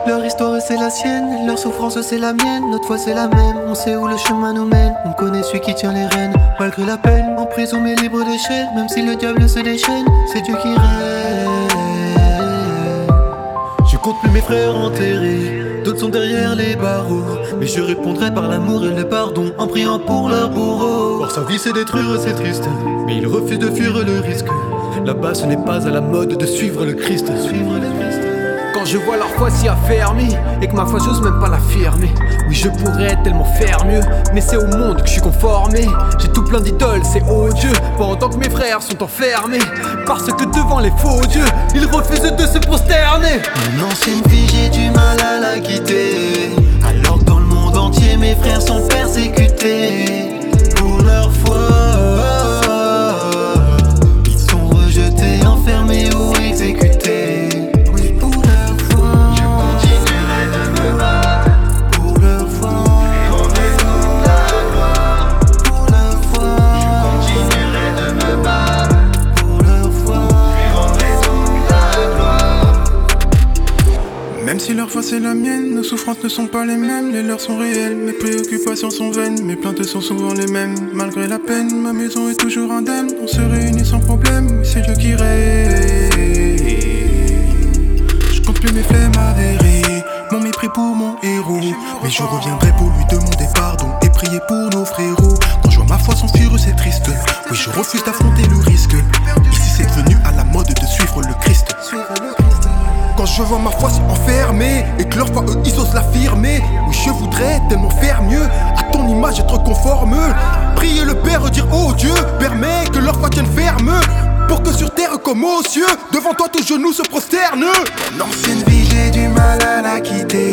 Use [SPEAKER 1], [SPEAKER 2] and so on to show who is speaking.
[SPEAKER 1] Leur histoire c'est la sienne, leur souffrance c'est la mienne. Notre foi c'est la même, on sait où le chemin nous mène. On connaît celui qui tient les rênes, malgré la peine. En prison mais libre de chair, même si le diable se déchaîne. C'est Dieu qui règne. Je compte plus mes frères enterrés, d'autres sont derrière les barreaux. Mais je répondrai par l'amour et le pardon, en priant pour leur bourreau. Voir sa vie c'est détruire, c'est triste, mais ils refusent de fuir le risque. Là-bas ce n'est pas à la mode de suivre le Christ.
[SPEAKER 2] Quand je vois leur foi si affermie et que ma foi j'ose même pas l'affirmer. Oui je pourrais tellement faire mieux, mais c'est au monde que je suis conformé. J'ai tout plein d'idoles, c'est odieux, pendant que mes frères sont enfermés. Parce que devant les faux dieux, ils refusent de se prosterner.
[SPEAKER 1] Mon ancienne vie j'ai du mal à la quitter, alors que dans le monde entier mes frères sont persécutés. Pour leur foi ils sont rejetés, enfermés ou exécutés.
[SPEAKER 3] Même si leur foi c'est la mienne, nos souffrances ne sont pas les mêmes. Les leurs sont réelles, mes préoccupations sont vaines. Mes plaintes sont souvent les mêmes. Malgré la peine, ma maison est toujours indemne. On se réunit sans problème, c'est Dieu qui règne. Je compte plus mes flemmes avérées, mon mépris pour mon héros. Mais je reviendrai pour lui demander pardon et prier pour nos frérots. Quand je vois ma foi s'enfuir, c'est triste. Oui, je refuse d'affronter le risque. Ici c'est devenu à la mode de suivre le Christ. Quand je vois ma foi s'enfermer et que leur foi eux ils osent l'affirmer. Oui je voudrais tellement faire mieux, à ton image être conforme. Prier le Père, dire oh Dieu, permets que leur foi tienne ferme, pour que sur terre comme aux cieux, devant toi tous genoux se prosternent.
[SPEAKER 1] Mon ancienne vie j'ai du mal à la quitter,